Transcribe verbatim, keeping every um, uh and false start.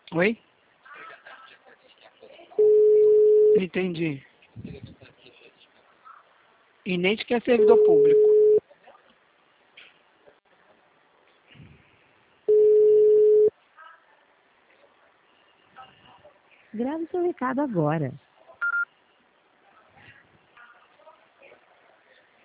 Oi? Entendi. E nem que é servidor público. Grave seu recado agora.